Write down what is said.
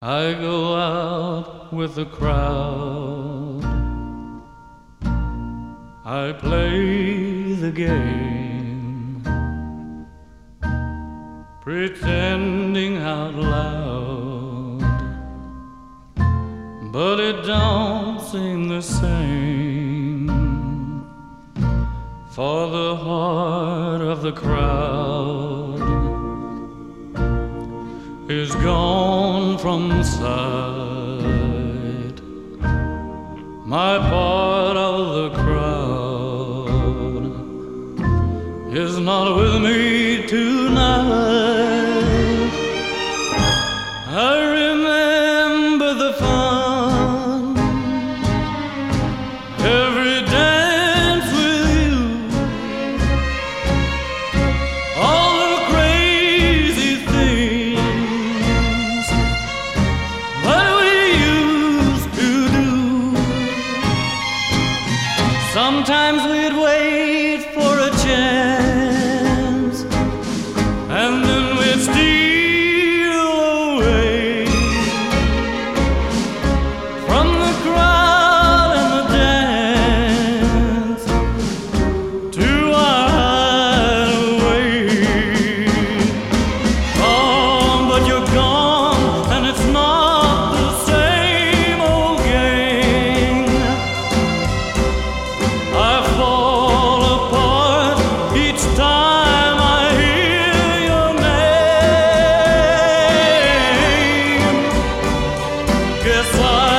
I go out with the crowd, I play the game, pretending out loud, but it don't seem the same, for the heart of the crowd is gone from sight. My part of the crowd is not with me tonight. I remember the fun, every dance with you, all the crazy things that we used to do. Sometimes we'd wait for a chance, and then we'd steal away from the crowd and the dance to our hideaway. Oh, but you're gone, and it's not the same old game. I fall apart each time I hear your name. Guess I